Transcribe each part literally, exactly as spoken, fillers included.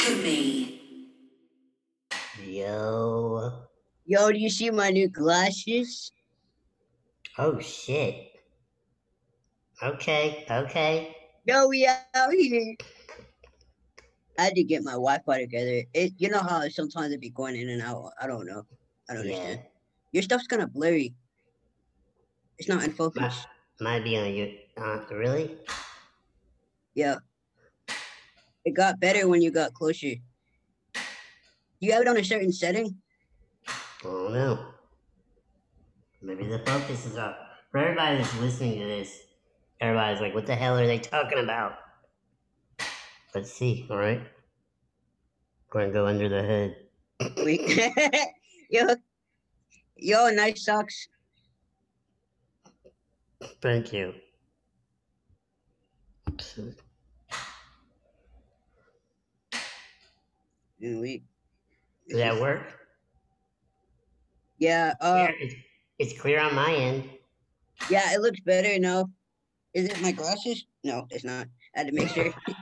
Alchemy. Yo. Yo, do you see my new glasses? Oh, shit. Okay, okay. Yo, we out here. I had to get my Wi-Fi together. It, you know how sometimes it be going in and out. I don't know. I don't Yeah. understand. Your stuff's kind of blurry. It's not in Might, focus. might be on your... Uh, really? Yeah. It got better when you got closer. Do you have it on a certain setting? I don't know. Maybe the focus is off. For everybody that's listening to this, everybody's like, what the hell are they talking about? Let's see, alright? We're gonna go under the hood. Wait. yo, yo, nice socks. Thank you. Wait. Does that work? Yeah. Uh. It's, it's clear on my end. Yeah, it looks better now. Is it my glasses? No, it's not. I had to make sure.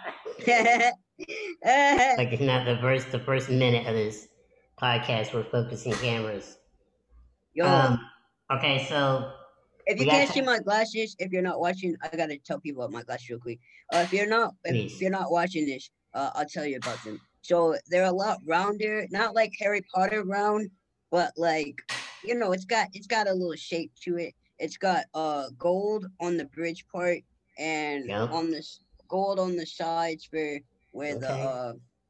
Like not the first the first minute of this podcast, we're focusing cameras. Yo. Um, okay, so if you can't see my glasses, if you're not watching, I gotta tell people about my glasses real quick. Uh, if you're not, if, if you're not watching this, uh, I'll tell you about them. So they're a lot rounder, not like Harry Potter round, but like, you know, it's got it's got a little shape to it. It's got uh gold on the bridge part and yep. on this gold on the sides for where okay. the uh,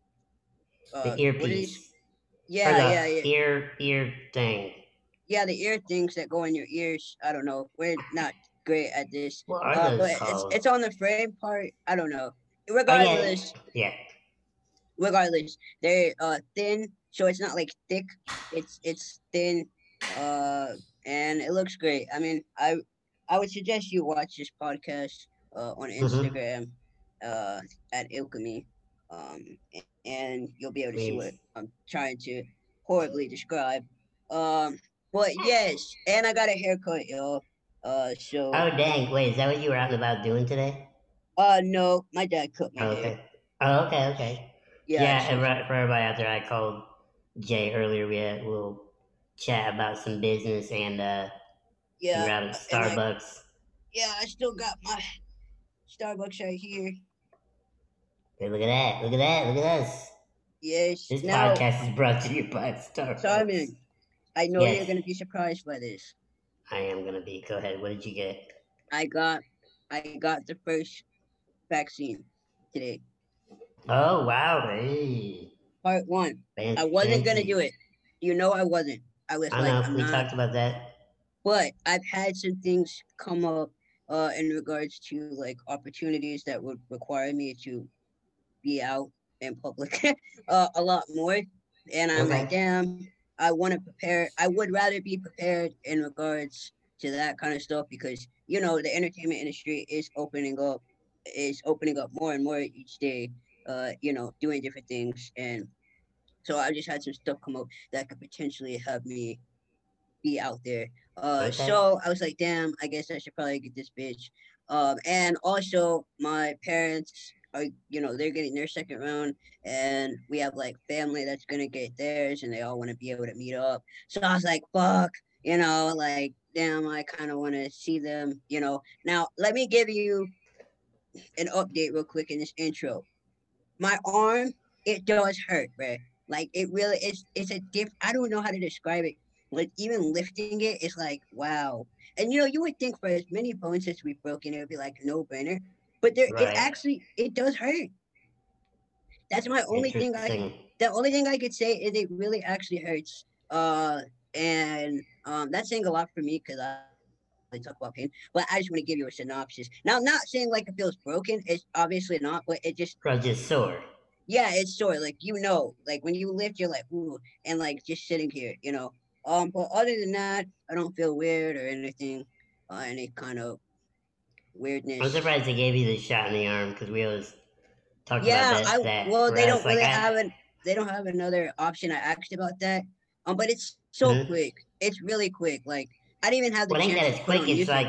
uh the earpiece. Yeah, or the yeah, yeah. Ear ear thing. Yeah, the ear things that go in your ears. I don't know. We're not great at this. What are uh, those but called? It's it's on the frame part. I don't know. Regardless. Oh, yeah. yeah. Regardless, they're uh thin, so it's not like thick. It's it's thin, uh, and it looks great. I mean, I I would suggest you watch this podcast uh on Instagram, mm-hmm. uh at Alchemy, um, and you'll be able to Please. see what I'm trying to horribly describe. Um, but yes, and I got a haircut, yo. Uh, so. Oh dang! Wait, is that what you were out and about doing today? Uh, no, my dad cut my oh, hair. Okay. Oh, okay, okay. Yeah, yeah and for everybody out there, I called Jay earlier. We had a little chat about some business, and uh, yeah, we were out at Starbucks. I, yeah, I still got my Starbucks right here. Hey, look at that! Look at that! Look at us! Yes. This now, podcast is brought to you by Starbucks. Simon, I know yes. you're gonna be surprised by this. I am gonna be. Go ahead. What did you get? I got, I got the first vaccine today. Oh wow! Hey. Part one. Fancy. I wasn't gonna do it. You know I wasn't. I was I like, know, I'm we not. talked about that. But I've had some things come up uh, in regards to like opportunities that would require me to be out in public uh, a lot more. And I'm okay. like, damn, I want to prepare. I would rather be prepared in regards to that kind of stuff because, you know, the entertainment industry is opening up, is opening up more and more each day, uh, you know, doing different things. And so I just had some stuff come up that could potentially have me be out there. Uh, okay. So I was like, damn, I guess I should probably get this bitch. Um, and also my parents are, you know, they're getting their second round and we have like family that's going to get theirs and they all want to be able to meet up. So I was like, fuck, you know, like, damn, I kind of want to see them, you know. Now, let me give you an update real quick in this intro. My arm, it does hurt, right? Like it really, it's, it's a diff. I don't know how to describe it. Like even lifting it, it's like, wow. And you know, you would think for as many bones as we've broken, it would be like no brainer. But there right. it actually it does hurt. That's my only thing I the only thing I could say is it really actually hurts. Uh and um that's saying a lot for me because I I talk about pain, but I just want to give you a synopsis. Now I'm not saying like it feels broken, it's obviously not, but it just It's just sore. Yeah, it's sore. Like you know, like when you lift, you're like, ooh, and like just sitting here, you know. Um, but other than that, I don't feel weird or anything, uh, any kind of weirdness. I'm surprised they gave you the shot in the arm because we always talked yeah, about that. I, that well, they don't like really I, have an, they don't have another option. I asked about that, um, but it's so mm-hmm. quick. It's really quick. Like I didn't even have the well, chance. I think that it's quick. It's music. like,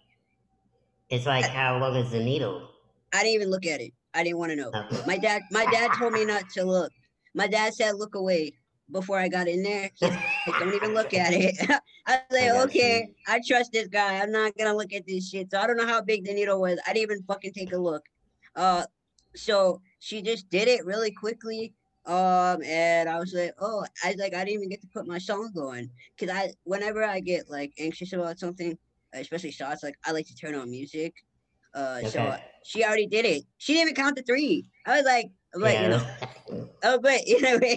it's like I, how long is the needle? I didn't even look at it. I didn't want to know. Oh. My dad, my dad told me not to look. My dad said, "Look away." Before I got in there, he's like, "Don't even look at it." I was I like, got "Okay, you. I trust this guy. I'm not gonna look at this shit." So I don't know how big the needle was. I didn't even fucking take a look. Uh, so she just did it really quickly. Um, and I was like, "Oh," I was like, I didn't even get to put my song on because I, whenever I get like anxious about something, especially shots, like I like to turn on music. Uh, so Okay. she already did it. She didn't even count to three. I was like, but you know, Yeah. oh, but you know,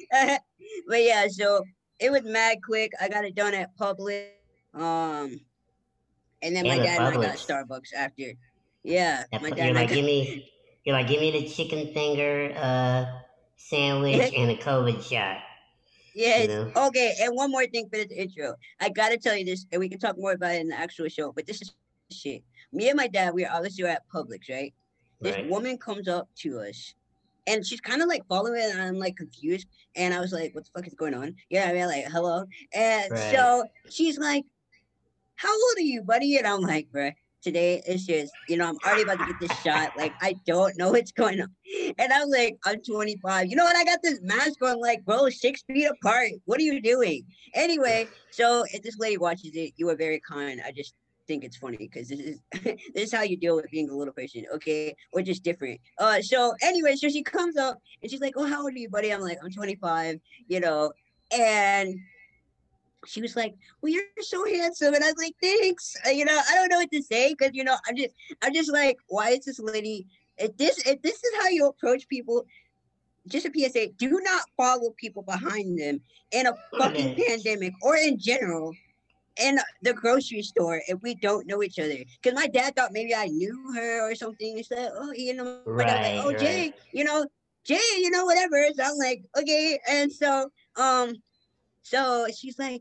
but yeah, so it was mad quick. I got it done at Public. Um, and then my Damn it, dad and I got Publix. Starbucks after. Yeah, That my pu- dad you're and I like, got give me, you're like, give me the chicken finger uh, sandwich and a COVID shot. You yes. know, Okay, and one more thing for this intro. I gotta tell you this, and we can talk more about it in the actual show. But this is shit. Me and my dad, we are obviously at Publix, right? This right? woman comes up to us, and she's kind of like following, and I'm like confused. And I was like, "What the fuck is going on?" Yeah, I mean, like, hello. And Right. so she's like, "How old are you, buddy?" And I'm like, "Bruh, today it's just, you know, I'm already about to get this shot. Like, I don't know what's going on." And I'm like, "I'm twenty-five. You know what? I got this mask on, like, bro, six feet apart. What are you doing?" Anyway, so if this lady watches it, you were very kind. I just think it's funny because this is this is how you deal with being a little person, okay? Or just different. Uh, so anyway, so she comes up and she's like, "Oh, how old are you, buddy?" I'm like, "I'm twenty-five," you know, and she was like, "Well, you're so handsome," and I was like, "Thanks." Uh, you know, I don't know what to say because you know, I'm just, I'm just like, why is this lady? If this, if this is how you approach people, just a P S A: do not follow people behind them in a Or fucking that. pandemic or in general in the grocery store if we don't know each other. Because my dad thought maybe I knew her or something. He said, "Oh," you know, my dad was like, "Oh, Right. Jay, Right. you know, Jay, you know, whatever." So I'm like, "Okay," and so, um, so she's like,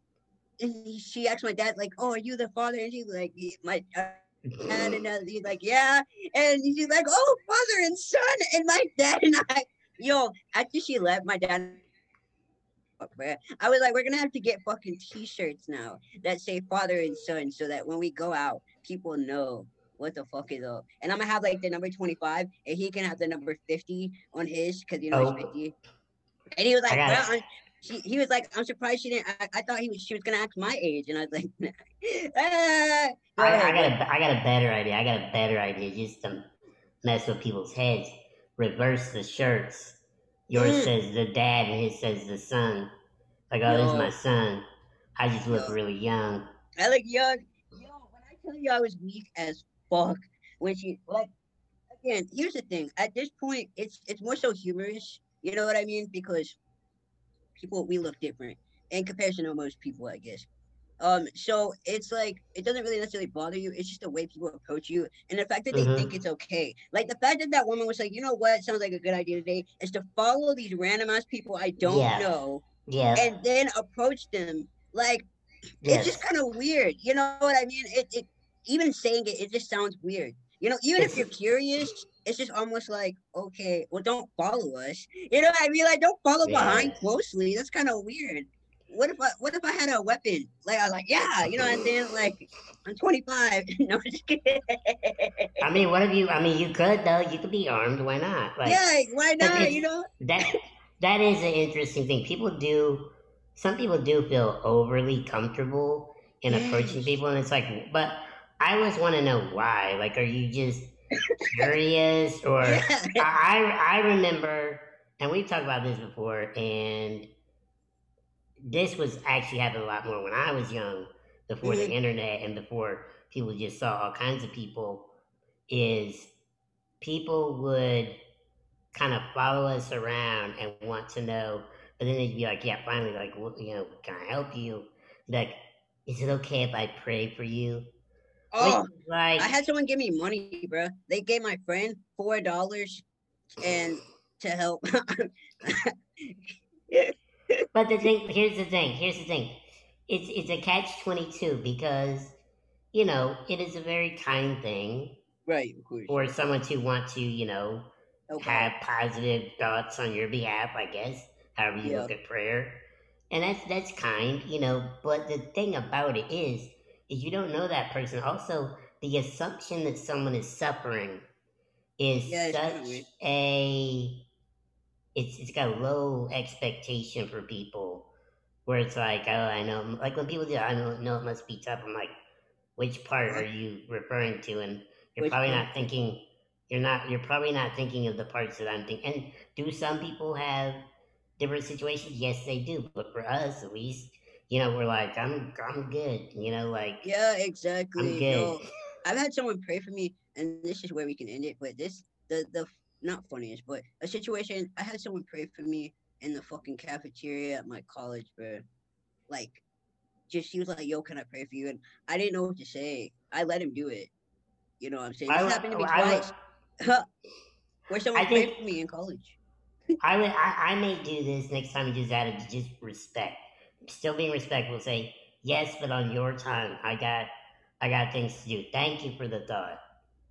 and she asked my dad, like, "Oh, are you the father?" And she's like, "My dad," and uh, he's like, "Yeah," and she's like, "Oh, father and son," and my dad and I, yo, after she left, my dad, I was like, "We're gonna have to get fucking T-shirts now that say father and son, so that when we go out, people know what the fuck is up." And I'm gonna have like the number twenty-five, and he can have the number fifty on his, because you know he's Oh, fifty. And he was I like, got "Bro," it. I'm, she, he was like, "I'm surprised she didn't." I, I thought he was she was gonna ask my age, and I was like, ah, "Go I, I ahead, got bro." a, I got a better idea. I got a better idea just to mess with people's heads. Reverse the shirts. Yours Mm, says the dad and his says the son. Like, oh, this is my yo, son. I just look yo, really young. I like young. Yo, when I tell you I was weak as fuck when she like again. Here's the thing. At this point, it's it's more so humorous. You know what I mean? Because people we look different in comparison to most people, I guess. Um, so it's like it doesn't really necessarily bother you. It's just the way people approach you, and the fact that they think Mm-hmm. it's okay. Like the fact that that woman was like, "You know what? Sounds like a good idea today," is to follow these random ass people I don't Yeah. know, Yeah. and then approach them. Like it's just Yes. kind of weird. You know what I mean? It, it even saying it, it just sounds weird. You know, even if It's you're curious, it's just almost like, okay, well, don't follow us. You know what I mean? Like, don't follow behind yes. closely. That's kind of weird. What if I, what if I had a weapon? Like, I was like, yeah, you know what I'm saying? Like, I'm twenty-five. No, I'm just kidding. I mean, what if you? I mean, you could though. You could be armed. Why not? Like, Yeah, why because not? it's You know? that that is an interesting thing. People do. Some people do feel overly comfortable in approaching Yes. people, and it's like, but I always want to know why. Like, are you just curious, or Yeah. I I I remember, and we've talked about this before, and this was actually happened a lot more when I was young, before the Mhm. internet and before people just saw all kinds of people. Is people would kind of follow us around and want to know, but then they'd be like, "Yeah, finally, like, well, you know, can I help you? Like, is it okay if I pray for you?" Which Oh, is like, I had someone give me money, bro. They gave my friend four dollars and to help. but the thing here's the thing here's the thing, it's it's a catch twenty two because you know it is a very kind thing Right, of course. for someone to want to, you know, Help have out. positive thoughts on your behalf, I guess, however you Yeah. look at prayer. And that's that's kind, you know, but the thing about it is is you don't know that person. Also, the assumption that someone is suffering is Yeah, it's kind of such weird. a it's it's got a low expectation for people, where it's like, oh, I know, like when people do, I don't know, it must be tough. I'm like, which part Huh? are you referring to? And you're Which probably part? not thinking, you're not, you're probably not thinking of the parts that I'm thinking. And do some people have different situations? Yes, they do. But for us, at least, you know, we're like, I'm, I'm good. You know, like Yeah, I'm exactly. good. Yo, I've had someone pray for me, and this is where we can end it. But this, the the not funniest, but a situation. I had someone pray for me in the fucking cafeteria at my college, bro. Like, just he was like, "Yo, can I pray for you?" And I didn't know what to say. I let him do it. You know what I'm saying? I, This would- happened to me I would, twice, where someone I prayed think for me in college. I would, I, I may do this next time. Just out of just respect, still being respectful. Say yes, but on your time. I got, I got things to do. Thank you for the thought.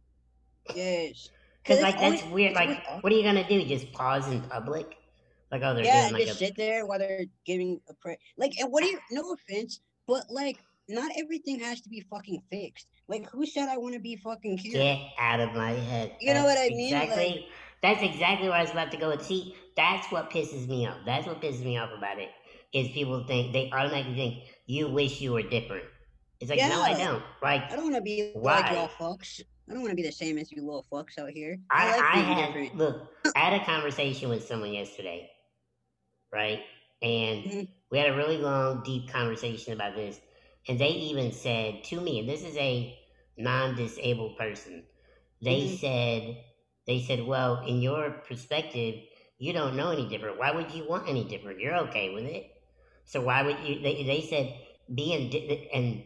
Yes, because Cause it's like that's always weird. it's Like, always what are you awkward. gonna do? Just pause in public? Like, oh, they're Yeah, doing and like just a sit there while they're giving a prayer. Like, and what do you? No offense, but like, not everything has to be fucking fixed. Like, who said I want to be fucking cured? get out of my head. You know what That's I mean? Like, exactly that's exactly where I was about to go. And see, that's what pisses me off. That's what pisses me off about it. Is people think they automatically think you wish you were different. It's like, no, I yeah, don't. Like, I don't want to be like why? y'all fucks. I don't want to be the same as you little fucks out here. I I like I being different. had look, I had a conversation with someone yesterday, right? And Mhm, we had a really long, deep conversation about this. And they even said to me, and this is a non-disabled person, they mhm. said, they said, well, in your perspective, you don't know any different. Why would you want any different? You're okay with it. So why would you? They, they said being, di- and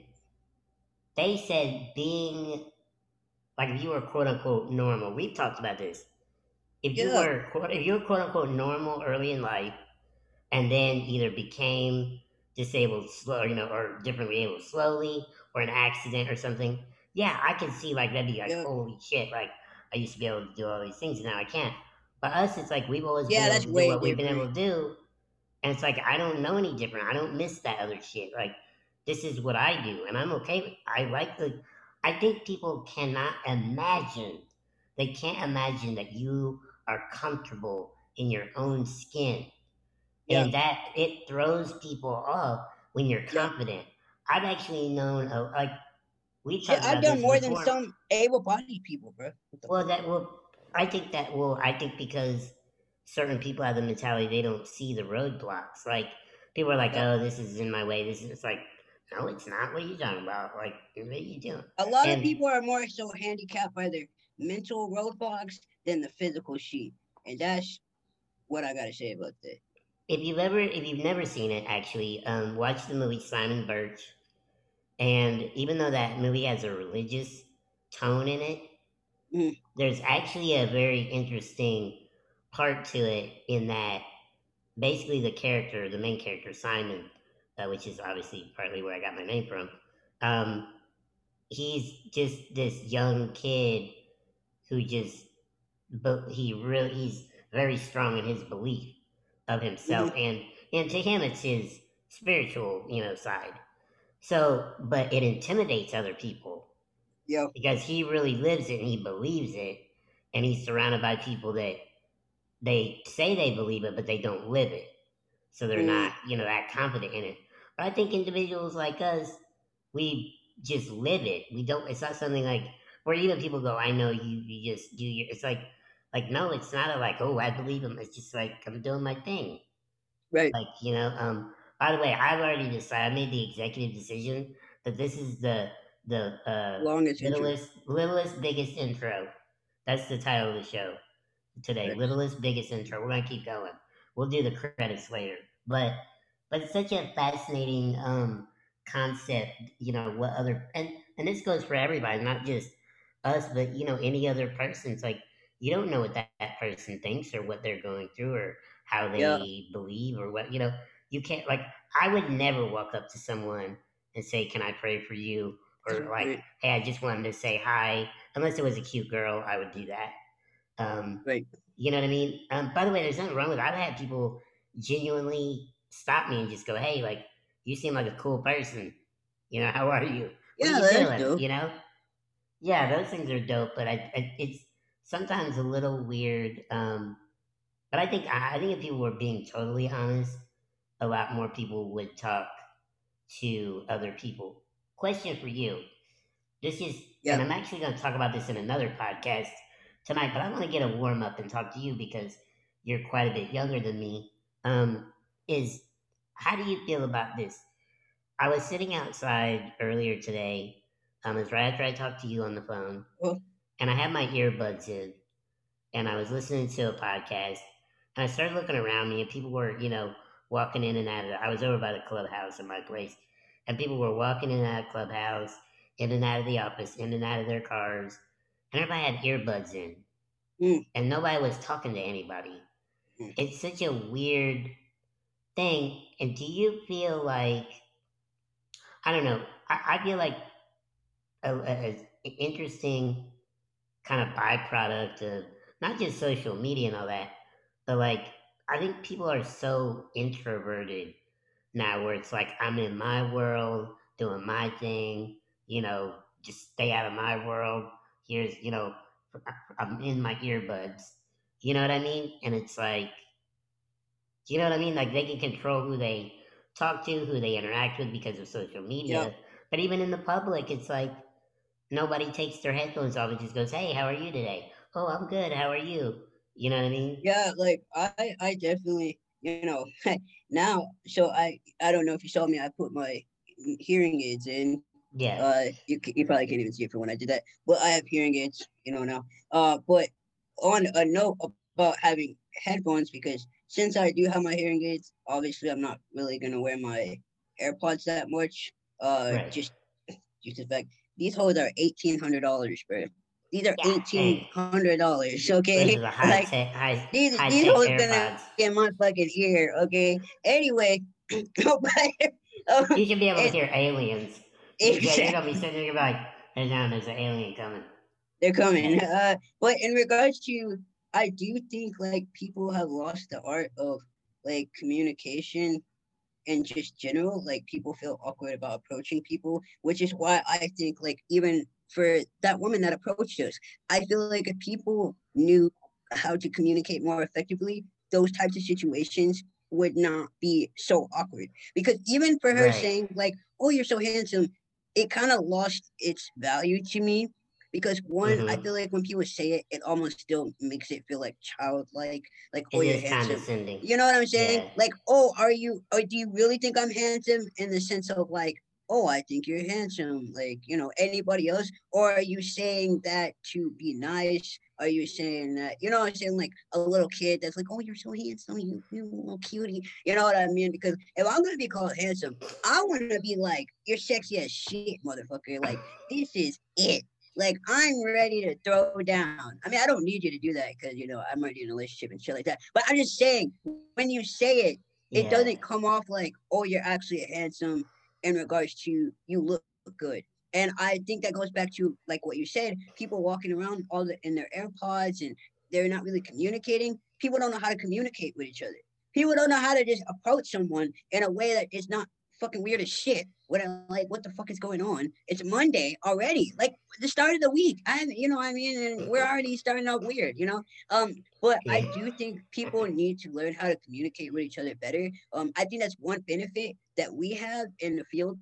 they said being like if you were quote unquote normal. We've talked about this. If you Yeah, were quote, if you were quote unquote normal early in life, and then either became disabled slow, you know, or differently able slowly, or an accident or something. Yeah, I can see like that'd be like yeah, holy shit. Like I used to be able to do all these things, and now I can't. But us, it's like we've always been yeah. able That's to do way what we've been different. able to do, and it's like I don't know any different. I don't miss that other shit. Like this is what I do, and I'm okay with. I like the. I think people cannot imagine. They can't imagine that you are comfortable in your own skin, Yeah, and that it throws people off when you're yeah. confident. I've actually known, uh, like we Shit, talked I've about done this more than before. some able-bodied people, bro. What the Well, fuck? that will. I think that will. I think because certain people have the mentality they don't see the roadblocks. Like people are like, Yeah. "Oh, this is in my way." This is it's like, no, it's not. What are you talking about? Like, what are you doing? A lot of And people are more so handicapped by their mental roadblocks than the physical sheet, and that's what I gotta say about that. if you've ever, if you've never seen it, actually, um, watch the movie Simon Birch. And even though that movie has a religious tone in it, Mm, there's actually a very interesting part to it in that basically the character, the main character, Simon, uh, which is obviously partly where I got my name from, um, he's just this young kid who just, but he really, he's very strong in his belief of himself. hmm. And, and to him, it's his spiritual, you know, side. So, but it intimidates other people Yeah. because he really lives it and he believes it, and he's surrounded by people that they say they believe it but they don't live it, so they're Mm, not, you know, that confident in it. But I think individuals like us, we just live it. We don't, it's not something like where even people go, I know you, you just do your, it's like like no, it's not a like, oh, I believe him. It's just like I'm doing my thing. right. Like, you know, um, by the way, I've already decided, I made the executive decision that this is the the uh, Longest intro. littlest littlest biggest intro. That's the title of the show today. Facts. Littlest biggest intro. We're gonna keep going. We'll do the credits later. But but it's such a fascinating um concept, you know, what other and and this goes for everybody, not just us, but you know, any other person. It's like you don't know what that, that person thinks or what they're going through or how Yeah. they believe or what, you know, you can't like I would never walk up to someone and say, can I pray for you? Or like, Right. hey, I just wanted to say hi. Unless it was a cute girl, I would do that. Um, Right. you know what I mean? Um, by the way, there's nothing wrong with it. I've had people genuinely stop me and just go, hey, like, you seem like a cool person. You know, how are you? What are Yeah, you that's doing? dope. You know? Yeah, those things are dope, but I, I, it's sometimes a little weird. Um, But I think I I think if people were being totally honest, a lot more people would talk to other people. Question for you. This is, Yeah. and I'm actually going to talk about this in another podcast tonight, but I want to get a warm up and talk to you because you're quite a bit younger than me. Um, is how do you feel about this? I was sitting outside earlier today. Um, it's right after I talked to you on the phone, Well, and I had my earbuds in, and I was listening to a podcast, and I started looking around me, and people were, you know, walking in and out of it. I was over by the clubhouse in my place, and people were walking in and out of the clubhouse, in and out of the office, in and out of their cars, and everybody had earbuds in, mm, and nobody was talking to anybody. mm. It's such a weird thing. And do you feel like, I don't know, I, I feel like a, a, a interesting kind of byproduct of not just social media and all that, but like I think people are so introverted now where it's like I'm in my world doing my thing, you know, just stay out of my world. Here's, you know, I'm in my earbuds. You know what I mean? And it's like, you know what I mean? Like they can control who they talk to, who they interact with because of social Yeah. media. But even in the public, it's like nobody takes their headphones off and just goes, "Hey, how are you today?" "Oh, I'm good. How are you?" You know what I mean? Yeah, like I, I definitely, you know, now. So I, I don't know if you saw me. I put my hearing aids in. Yeah. Uh, you, c- you probably can't even see it for when I did that, but I have hearing aids, you know now. Uh, but on a note about having headphones, because since I do have my hearing aids, obviously I'm not really gonna wear my AirPods that much. Uh, Right. just due to the fact these hoes are eighteen hundred dollars, bro. These are God eighteen dang. hundred dollars, This okay? is a high Like tech, high these high these tech hoes gonna AirPods. get my fucking ear, okay? Anyway, but um, You should be able to and hear aliens. Yeah, you're gonna be exactly, sitting there, you're like, "Hey, now there's an alien coming." they're Yeah. coming. Uh, but in regards to, I do think like people have lost the art of like communication in just general. Like people feel awkward about approaching people, which is why I think like even for that woman that approached us, I feel like if people knew how to communicate more effectively, those types of situations would not be so awkward. Because even for her Right. saying like, "Oh, you're so handsome," it kind of lost its value to me. Because one, I Mm-hmm. feel like when people say it, it almost still makes it feel like childlike, like, "Oh, It you're is handsome." condescending. You know what I'm saying? Yeah. Like, "Oh, are you? Or do you really think I'm handsome?" In the sense of like, "Oh, I think you're handsome." Like, you know, anybody else? Or are you saying that to be nice? Are you saying that, you know what I'm saying? Like a little kid that's like, "Oh, you're so handsome, you, you little cutie." You know what I mean? Because if I'm gonna be called handsome, I want to be like, "You're sexy as shit, motherfucker." Like, this is it. Like, I'm ready to throw down. I mean, I don't need you to do that because, you know, I'm already in a relationship and shit like that. But I'm just saying, when you say it, it Yeah. doesn't come off like, "Oh, you're actually handsome," in regards to you look good. And I think that goes back to like what you said, people walking around all the, in their AirPods and they're not really communicating. People don't know how to communicate with each other. People don't know how to just approach someone in a way that is not fucking weird as shit. When I'm like, what the fuck is going on? It's Monday already, like the start of the week. I, you know, what I mean, and we're already starting out weird, you know. Um, but I Yeah. do think people need to learn how to communicate with each other better. Um, I think that's one benefit that we have in the field.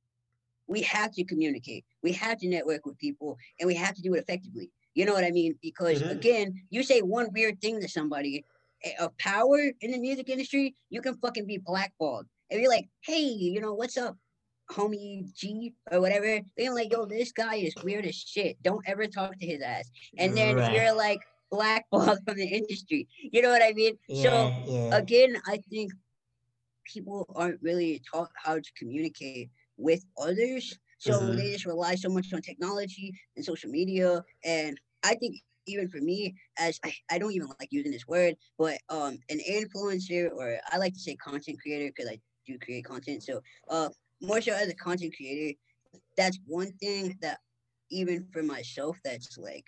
We have to communicate. We have to network with people, and we have to do it effectively. You know what I mean? Because Mm-hmm. again, you say one weird thing to somebody eh, of power in the music industry, you can fucking be blackballed. If you're like, "Hey, you know what's up, homie G or whatever," they're like, "Yo, this guy is weird as shit. Don't ever talk to his ass." And then Right. you're like blackballed from the industry. You know what I mean? So Yeah. Yeah. again, I think people aren't really taught how to communicate with others. So they Mm-hmm. just rely so much on technology and social media. And I think even for me, as I, I don't even like using this word, but um an influencer, or I like to say content creator because I do create content. So uh more so as a content creator, that's one thing that even for myself that's like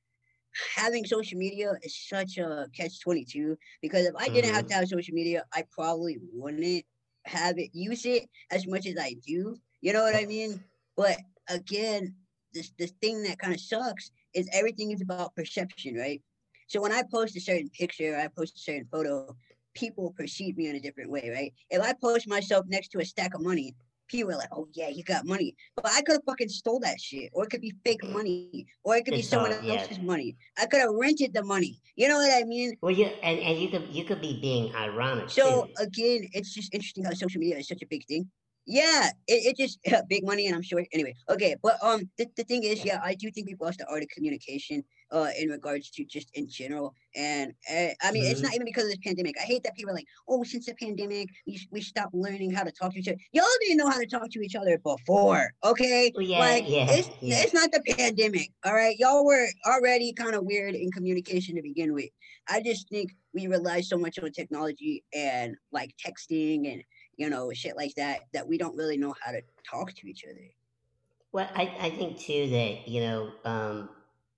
having social media is such a catch twenty-two, because if I didn't have to Mm-hmm. have social media, I probably wouldn't have it use it as much as I do. You know what I mean? But again, this this thing that kind of sucks is everything is about perception, right? So when I post a certain picture, I post a certain photo, people perceive me in a different way, right? If I post myself next to a stack of money, people are like, "Oh yeah, you got money," but I could have fucking stole that shit, or it could be fake money, or it could be It's someone all else's yeah. money. I could have rented the money. You know what I mean? Well, you and, and you could you could be being ironic So too. again, it's just interesting how social media is such a big thing. Yeah, it, it just big money, and I'm sure. Anyway, okay, but um, the, the thing is, yeah, I do think we've lost the art of communication, uh, in regards to just in general, and uh, I mean, it's not Hmm. even because of this pandemic. I hate that people are like, oh, since the pandemic, we we stopped learning how to talk to each other. Y'all didn't know how to talk to each other before, okay? Well, yeah, Like yeah, it's yeah. it's not the pandemic, all right? Y'all were already kind of weird in communication to begin with. I just think we rely so much on technology and like texting and you know shit like that that we don't really know how to talk to each other. Well, I, I think too that you know um,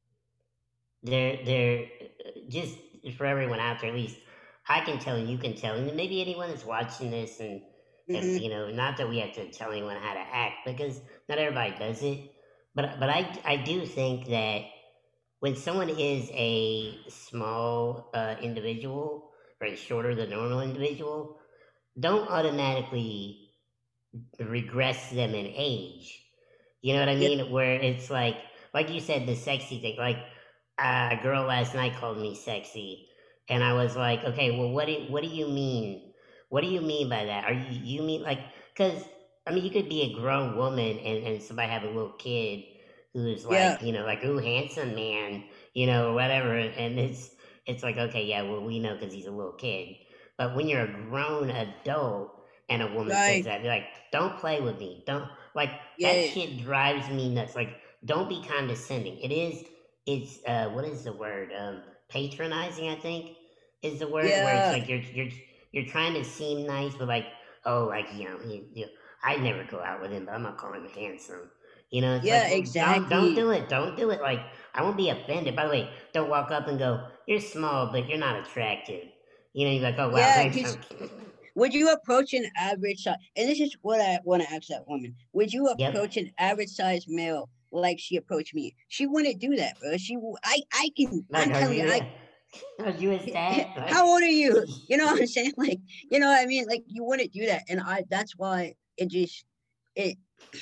they're they're just for everyone out there. At least I can tell, and you can tell, and maybe anyone that's watching this, and and Mm-hmm. you know, not that we have to tell anyone how to act because not everybody does it. But but I I do think that when someone is a small uh, individual or a shorter than normal individual, don't automatically regress them in age. You know what I Yep. mean? Where it's like, like you said, the sexy thing. Like uh, a girl last night called me sexy, and I was like, okay, well, what do what do you mean? What do you mean by that? Are you you mean like because I mean you could be a grown woman and and somebody have a little kid who's Yeah. like you know like ooh handsome man you know or whatever, and it's it's like okay yeah well we know because he's a little kid, but when you're a grown adult and a woman says Right. that. They're like, don't play with me. Don't like that Yeah. shit drives me nuts. Like, don't be condescending. It is it's uh what is the word? Um patronizing, I think, is the word where it's Yeah. like you're you're you're trying to seem nice, but like, oh, like you know, he, you I never go out with him, but I'm gonna call him handsome. You know, it's like, Yeah. well, don't don't Exactly. do it, don't do it. Like, I won't be offended. By the way, don't walk up and go, "You're small, but you're not attractive." You know, you're like, "Oh wow, Yeah. thanks." Because would you approach an average size? And this is what I want to ask that woman. Would you Yep. approach an average size male like she approached me? She wouldn't do that, bro. She, I, I can. Like, I'm are telling you, you I. are you his dad? Like, How old are you? You know what I'm saying? Like, you know what I mean? Like, you wouldn't do that, and I. That's why it just it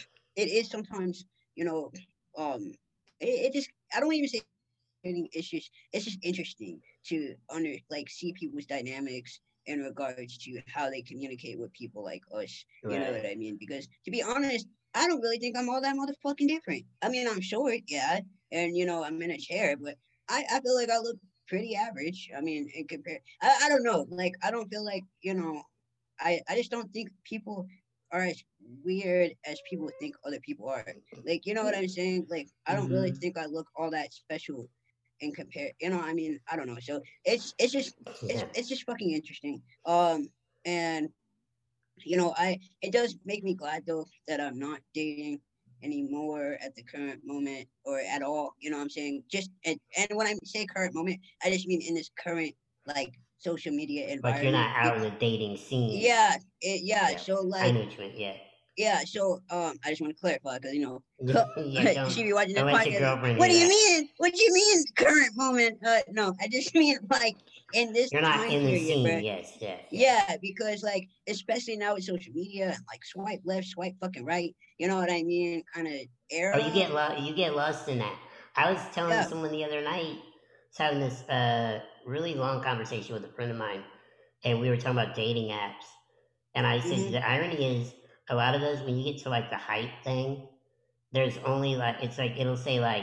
it is sometimes you know um it, it just I don't even say anything, it's just it's just interesting to under like see people's dynamics in regards to how they communicate with people like us. You know right. what I mean? Because to be honest, I don't really think I'm all that motherfucking different. I mean, I'm short, yeah, and you know I'm in a chair, but I I feel like I look pretty average. I mean, in compare, I I don't know. Like I don't feel like you know I I just don't think people are as weird as people think other people are. Like, you know what I'm saying? Like, I don't really Mm-hmm. think I look all that special in compare. You know, I mean, I don't know. So it's it's just it's Yeah. it's just fucking interesting. Um, and you know, I it does make me glad though that I'm not dating anymore at the current moment or at all. You know what I'm saying? Just and, and when I say current moment, I just mean in this current like social media Like you're environment. not out in the dating scene. Yeah, it, yeah. Yeah. So I like know what you meant. Yeah. yeah, so um, I just want to clarify because you know Yeah. Don't she be watching this don't let your podcast. Like, girlfriend what hear do you that. mean? What do you mean current moment? Uh, no, I just mean like in this You're not time in the period, scene. bro. Yes. Yes. Yes. Yeah, because like especially now with social media and like swipe left, swipe fucking right. You know what I mean? Kind of Oh, you era. get lo- you get lost in that. I was telling Yeah. someone the other night, I was having this uh, really long conversation with a friend of mine, and we were talking about dating apps. And I said Mm-hmm. the irony is a lot of those when you get to like the height thing, there's only like it's like it'll say like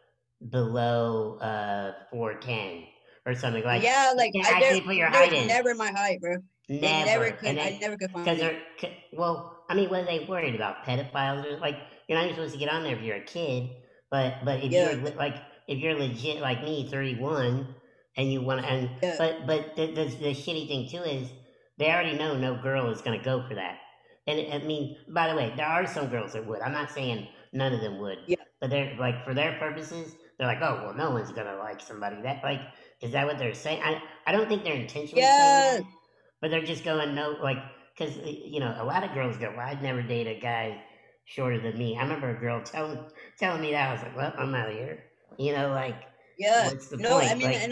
below uh four ten or something like Yeah, you like can I there actually put your height there's in. never my height, bro. They never Never. could. And I then, never could because find it. they're, well, I mean, what are they worried about? Pedophiles? Or, like, you're not even supposed to get on there if you're a kid. But, but if you're, Yeah, le- like, if you're legit like me, thirty-one, and you want to, and, yeah, but, but the, the, the shitty thing too is they already know no girl is going to go for that. And, I mean, by the way, there are some girls that would. I'm not saying none of them would. yeah, But they're, like, for their purposes, they're like, oh, well, no one's going to like somebody. That, like, is that what they're saying? I, I don't think they're intentionally saying yeah, that, but they're just going no, like, because you know, a lot of girls go, "Well, I'd never date a guy shorter than me." I remember a girl telling telling me that. I was like, "Well, I'm out of here." You know, like, yeah. what's the No, I point? mean, Like, and that's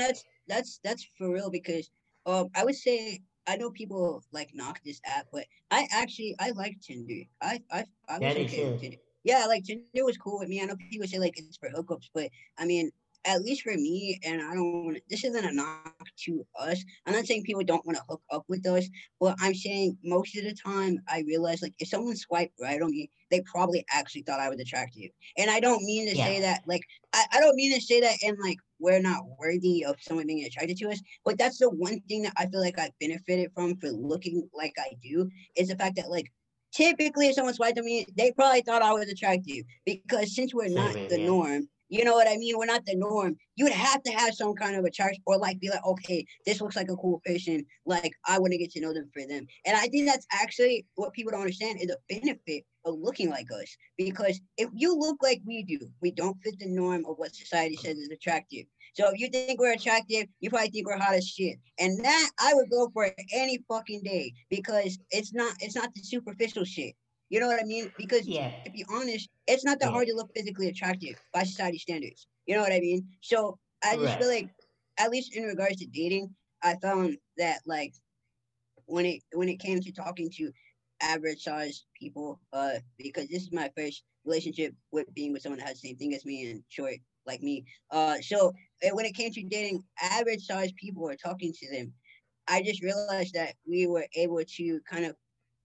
that's that's for real because um I would say I know people like knock this app, but I actually I like Tinder. I I I was That is okay with too. Tinder. Yeah, like Tinder was cool with me. I know people say like it's for hookups, but I mean, at least for me, and I don't want to. This isn't a knock to us. I'm not saying people don't want to hook up with us, but I'm saying most of the time I realize like if someone swiped right on me, they probably actually thought I was attractive. And I don't mean to Yeah. say that like I, I don't mean to say that in like we're not worthy of someone being attracted to us, but that's the one thing that I feel like I benefited from for looking like I do is the fact that like typically if someone swiped on me, they probably thought I was attractive because since we're not Same here. the Yeah. norm, you know what I mean? We're not the norm. You would have to have some kind of a charge or like be like, okay, this looks like a cool person. Like I want to get to know them for them. And I think that's actually what people don't understand is a benefit of looking like us. Because if you look like we do, we don't fit the norm of what society says is attractive. So if you think we're attractive, you probably think we're hot as shit. And that I would go for any fucking day because it's not it's not the superficial shit. You know what I mean? Because Yeah. to be honest, it's not that Yeah. hard to look physically attractive by society standards. You know what I mean? So I just Right. feel like, at least in regards to dating, I found that like when it when it came to talking to average sized people, uh, because this is my first relationship with being with someone that has the same thing as me and short like me. Uh, so uh, when it came to dating average sized people or talking to them, I just realized that we were able to kind of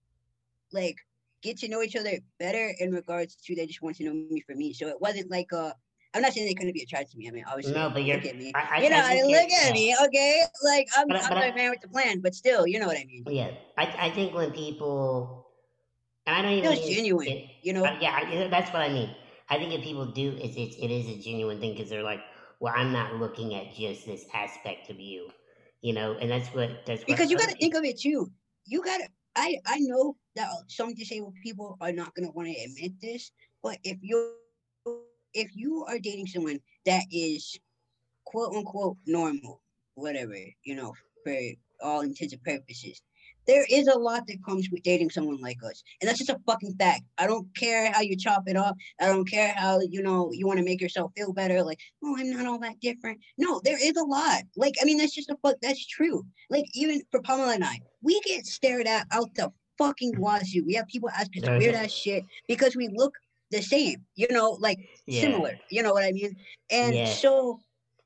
like get to know each other better in regards to they just want to know me for me. So it wasn't like uh I'm not saying they couldn't be attracted to me. I mean, obviously, No, like, but you're. look at me. I, You I, know, I I think mean, you're. look at Yeah. me, okay? Like I'm But I- I'm but the I, man with the plan, but still, you know what I mean. yeah. I I think when people, and I don't It even feels mean it. genuine, it you uh, know? yeah, I, that's what I mean. I think if people do, it's it's it is a genuine thing because they're like, well, I'm not looking at just this aspect of you, you know, and that's what that's what Because you other gotta think people. of it too. You gotta I I know that some disabled people are not gonna want to admit this, but if you if you are dating someone that is quote unquote normal, whatever, you know, for all intents and purposes. There is a lot that comes with dating someone like us. And that's just a fucking fact. I don't care how you chop it up. I don't care how, you know, you want to make yourself feel better. Like, oh, I'm not all that different. No, there is a lot. Like, I mean, that's just a fuck. That's true. Like, even for Pamela and I, we get stared at out the fucking wazoo. We have people ask us weird ass shit because we look the same, you know, like Yeah. similar. You know what I mean? And Yeah. so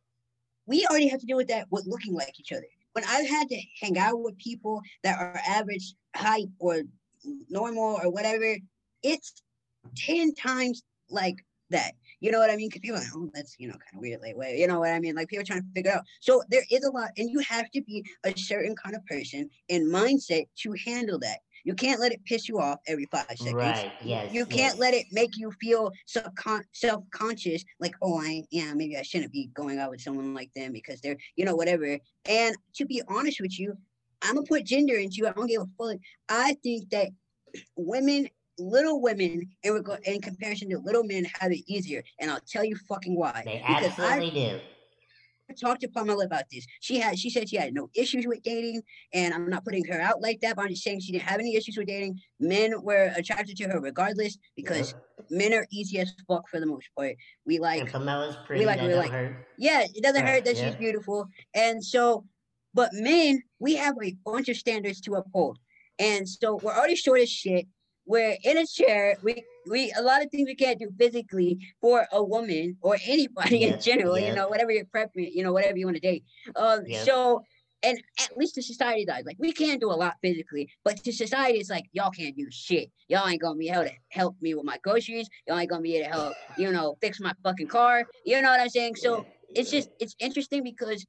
we already have to deal with that with looking like each other. When I've had to hang out with people that are average height or normal or whatever, it's ten times like that. You know what I mean? Because people are like, oh, that's, you know, kind of weird, like, way. You know what I mean? Like, people are trying to figure out. So there is a lot, and you have to be a certain kind of person and mindset to handle that. You can't let it piss you off every five seconds. Right. You, Yes. you can't Yes. let it make you feel subcon- self-conscious, like, oh, I, yeah, maybe I shouldn't be going out with someone like them because they're, you know, whatever. And to be honest with you, I'm gonna put gender into it. I don't give a fuck. I think that women, little women, in, reg- in comparison to little men, have it easier, and I'll tell you fucking why. They Because I absolutely do. talked to Pamela about this. She had, she said she had no issues with dating, and I'm not putting her out like that, but I'm just saying she didn't have any issues with dating. Men were attracted to her regardless because Yep. men are easy as fuck for the most part. We like, And Pamela's we pretty. like, That we don't like. hurt. Yeah, it doesn't Right. hurt that she's Yep. beautiful, and so, but men, we have a bunch of standards to uphold, and so we're already short as shit. We're in a chair. We we a lot of things we can't do physically for a woman or anybody in Yep. general. You know, Yep. whatever your preference, you know, whatever you want to date. Um, Yep. so and at least the society does. Like we can do a lot physically, but to society, it's like y'all can't do shit. Y'all ain't gonna be able to help me with my groceries. Y'all ain't gonna be able to help, you know, fix my fucking car. You know what I'm saying? Yeah. So it's just it's interesting because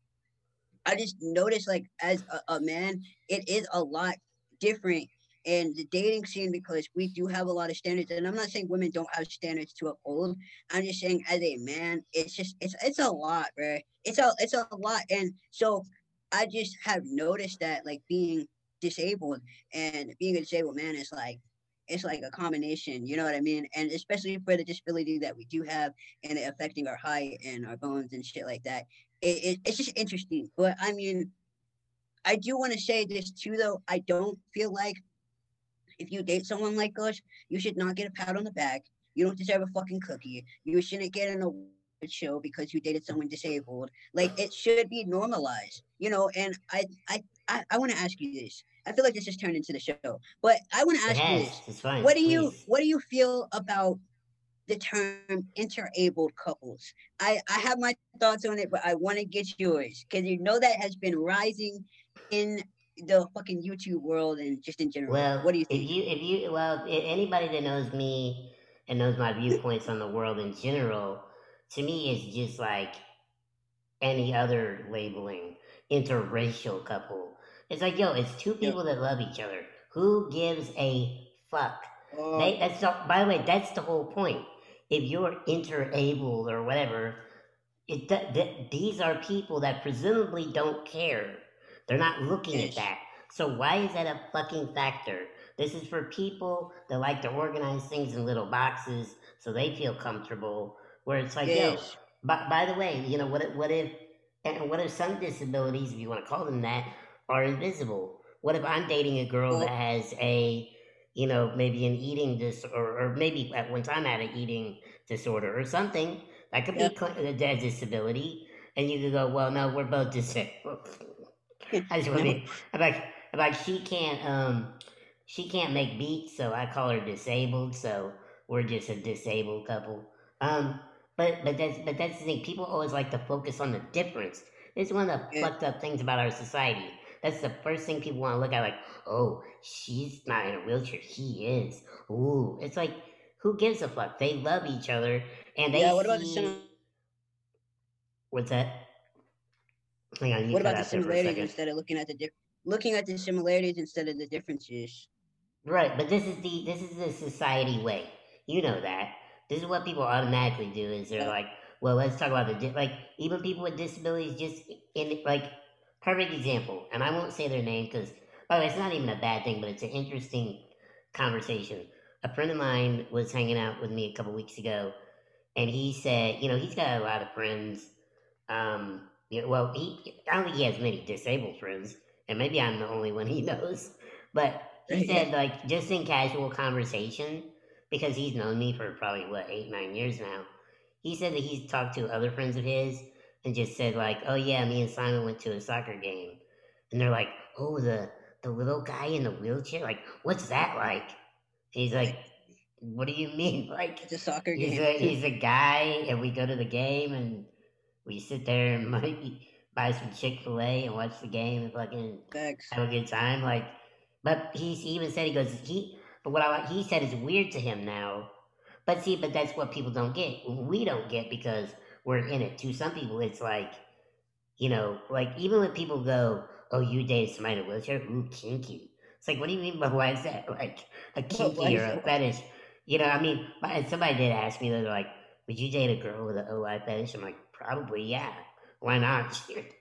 I just noticed like as a, a man, it is a lot different in the dating scene because we do have a lot of standards. And I'm not saying women don't have standards to uphold. I'm just saying as a man, it's just it's it's a lot, right? It's a it's a lot. And so I just have noticed that like being disabled and being a disabled man is like it's like a combination, you know what I mean? And especially for the disability that we do have and it affecting our height and our bones and shit like that it, it, it's just interesting. But I mean, I do want to say this too, though. I don't feel like if you date someone like us, you should not get a pat on the back. You don't deserve a fucking cookie. You shouldn't get an award. show because you dated someone disabled. Like it should be normalized, you know. And I, I, I, I want to ask you this. I feel like this has turned into the show, but I want to It ask you has. this: It's fine. What do you, Please. what do you feel about the term interabled couples? I, I have my thoughts on it, but I want to get yours because you know that has been rising in the fucking YouTube world and just in general. Well, What do you if think? you if you well a- anybody that knows me and knows my viewpoints on the world in general, to me it's just like any other labeling, interracial couple. It's like, yo, it's two Yeah. people that love each other. Who gives a fuck? Uh, They that's the, by the way, that's the whole point. If you're interabled or whatever, it th- th- these are people that presumably don't care. They're not looking at yes. that. So why is that a fucking factor? This is for people that like to organize things in little boxes so they feel comfortable. Where it's like, yo, Yes. by, by the way, you know what? If, what if and what if some disabilities, if you want to call them that, are invisible? What if I'm dating a girl that Well, has a, you know, maybe an eating disorder, or, or maybe at one time had an eating disorder or something that could yeah. be cl- a disability, and you could go, well, no, we're both disabled. I just want to No. be I'm like, I'm like she can't um she can't make beats, so I call her disabled. So we're just a disabled couple. Um, but but that's but that's the thing. People always like to focus on the difference. It's one of the Yes. fucked up things about our society. That's the first thing people want to look at. Like, oh, she's not in a wheelchair. He is. Ooh, it's like, who gives a fuck? They love each other, and they Yeah. What about the sim? see. What's that? Hang on, you What cut about the out there for a similarities second. instead of looking at the diff- looking at the similarities instead of the differences? Right, but this is the this is the society way. You know that. This is what people automatically do. Is they're Yeah. like, well, let's talk about the di- like even people with disabilities. Just in like perfect example, and I won't say their name because by the way, it's not even a bad thing, but it's an interesting conversation. A friend of mine was hanging out with me a couple weeks ago, and he said, you know, he's got a lot of friends. Um, you know, well, he I don't think he has many disabled friends, and maybe I'm the only one he knows. But he Right. Yeah. said, like, just in casual conversation, because he's known me for probably what eight, nine years now. He said that he's talked to other friends of his and just said, like, oh yeah, me and Simon went to a soccer game, and they're like, oh, the the little guy in the wheelchair, like, what's that like? He's like, Like what do you mean? Like, it's a soccer he's game. a he's a guy, and we go to the game, and we sit there and might buy some Chick Fil A and watch the game and fucking Facts. have a good time. Like, but he's, he even said he goes he. But what I, he said is weird to him now. But see, but that's what people don't get. We don't get because we're in it. To some people, it's like, you know, like even when people go, "Oh, you dated somebody in a wheelchair? Ooh, kinky." It's like, what do you mean by why is that like a Why kinky or is a it? fetish? You know, I mean, and somebody did ask me, they're like, "Would you date a girl with an O I fetish?" I'm like, probably, yeah. Why not?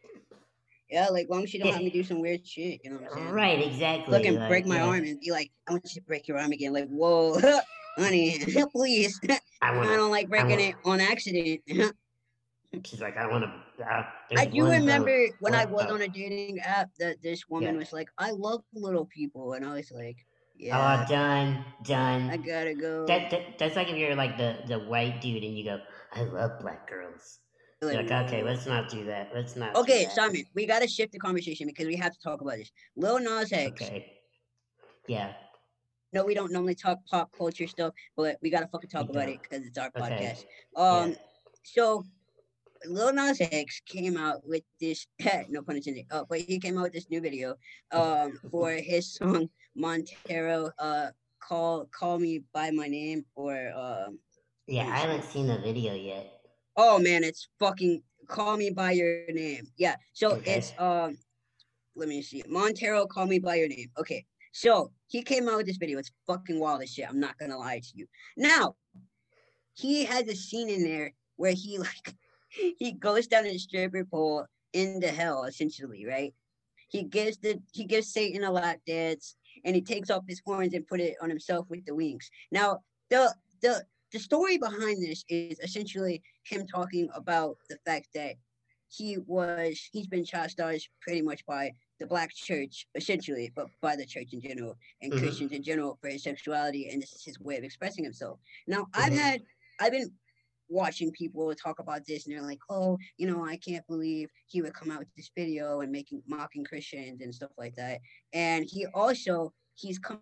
Yeah. Like, long as you don't have me do some weird shit, you know what I'm saying? Like, Right, exactly. fucking break Like, my yeah, arm and be like, I want you to break your arm again. Like, whoa, honey, please. I I wanna, don't like I breaking want. it on accident. She's like, I wanna. Uh, I there's do one bone. remember when I What? was Oh, on a dating app that this yeah. woman was like, I love little people. And I was like, Oh, yeah, done, I done. gotta go. That, that that's like if you're like the the white dude and you go, I love black girls. Like, You're like, okay, whoa. let's not do that. Let's not do Okay, that. Simon, we gotta shift the conversation because we have to talk about this. Lil Nas X. Okay. Yeah. No, we don't normally talk pop culture stuff, but we gotta fucking We talk about don't. it because it's our Okay. podcast. Yeah. Um, so Lil Nas X came out with this, no pun intended, uh, but he came out with this new video um, for his song Montero, uh, call call me by my name, or um, Yeah. let me I see. haven't seen the video yet. Oh man, it's fucking call me by your name. Yeah, so it's Okay. um, let me see, Montero, call me by your name. Okay, so he came out with this video. It's fucking wild as shit. I'm not gonna lie to you. Now he has a scene in there where he like he goes down a stripper pole into hell, essentially, right? He gives the he gives Satan a lap dance, and he takes off his horns and put it on himself with the wings. Now, the the the story behind this is essentially him talking about the fact that he was he's been chastised pretty much by the black church, essentially, but by the church in general and Mhm. Christians in general for his sexuality, and this is his way of expressing himself. Now, I've Mhm. had I've been watching people talk about this, and they're like, "Oh, you know, I can't believe he would come out with this video and making mocking Christians and stuff like that." And he also he's come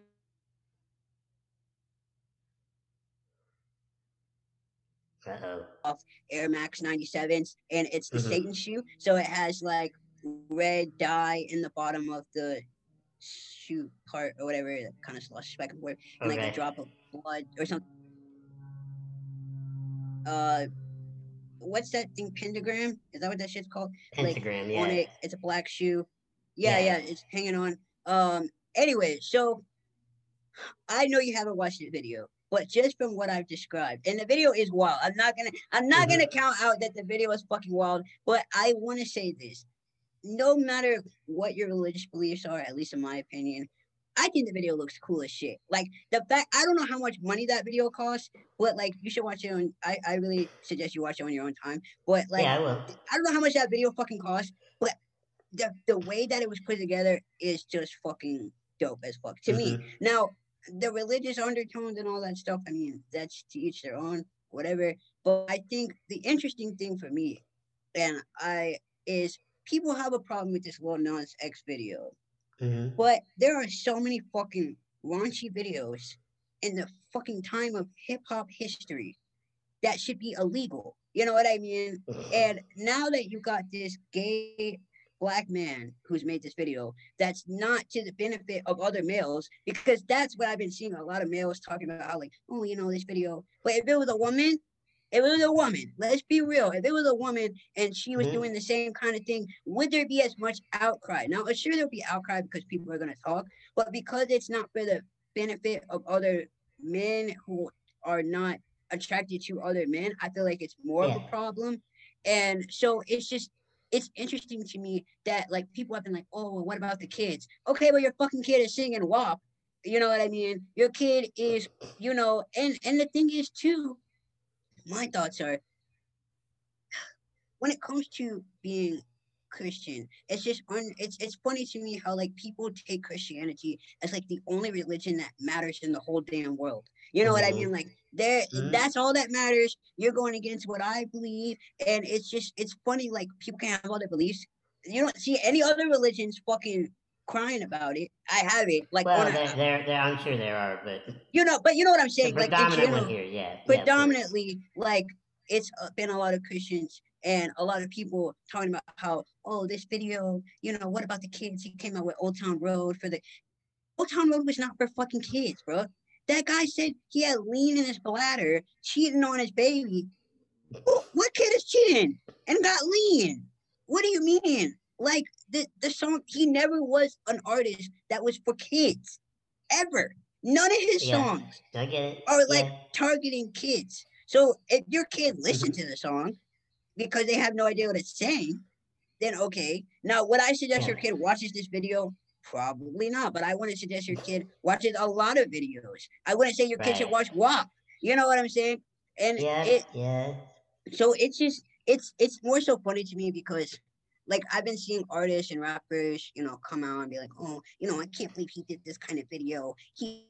Uh-oh. off Air Max ninety-sevens, and it's the Mm-hmm. Satan shoe, so it has like red dye in the bottom of the shoe part or whatever, kind of slush back and forth, and like a Okay. drop of blood or something. Uh, what's that thing? Pentagram? Is that what that shit's called? Like Pentagram, on yeah. it, it's a black shoe. Yeah, Yeah. yeah, it's hanging on. Um. Anyway, so I know you haven't watched the video, but just from what I've described, and the video is wild. I'm not gonna, I'm not Mm-hmm. gonna count out that the video is fucking wild, but I want to say this: no matter what your religious beliefs are, at least in my opinion, I think the video looks cool as shit. Like the fact, I don't know how much money that video costs, but like you should watch it on. I, I really suggest you watch it on your own time. But like, Yeah, I will. I don't know how much that video fucking costs, but the the way that it was put together is just fucking dope as fuck to me. Mm-hmm. Now, the religious undertones and all that stuff, I mean, that's to each their own, whatever. But I think the interesting thing for me, and I is people have a problem with this Lil Nas X video, Mm-hmm. but there are so many fucking raunchy videos in the fucking time of hip hop history that should be illegal. You know what I mean? And now that you got this gay black man who's made this video that's not to the benefit of other males, because that's what I've been seeing a lot of males talking about how like, oh, you know, this video. But if it was a woman, if it was a woman, let's be real. If it was a woman and she was Mm-hmm. doing the same kind of thing, would there be as much outcry? Now, sure, there'll be outcry because people are going to talk, but because it's not for the benefit of other men who are not attracted to other men, I feel like it's more of Yeah. a problem. And so it's just, it's interesting to me that like people have been like, oh, well, what about the kids? Okay, well, your fucking kid is singing W A P. You know what I mean? Your kid is, you know, and and the thing is too, my thoughts are when it comes to being Christian, it's just un, it's it's funny to me how like people take Christianity as like the only religion that matters in the whole damn world. You know what I mean? Mm-hmm. Like there, Mm-hmm. that's all that matters. You're going against what I believe, and it's just it's funny like people can have other beliefs. You don't see any other religions fucking crying about it. I have it like on Well, a there, there, there. I'm sure there are, but you know, but you know what I'm the saying. Like in predominant one general, here, yeah, yeah, of course. predominantly like it's uh, been a lot of Christians and a lot of people talking about how, oh, this video, you know, what about the kids? He came out with Old Town Road for the Old Town Road was not for fucking kids, bro. That guy said he had lean in his bladder, cheating on his baby. Who, what kid is cheating and got lean? What do you mean? Like the the song, he never was an artist that was for kids, ever. None of his Yeah, songs I get it. are like Yeah. targeting kids. So if your kid listens Mm-hmm. to the song because they have no idea what it's saying, then okay. Now, would I suggest Yeah. your kid watches this video? Probably not. But I wouldn't suggest your kid watches a lot of videos. I wouldn't say your kid should Right. watch W A P. You know what I'm saying? And Yeah. it Yeah. so it's just it's it's more so funny to me because like I've been seeing artists and rappers, you know, come out and be like, oh, you know, I can't believe he did this kind of video. He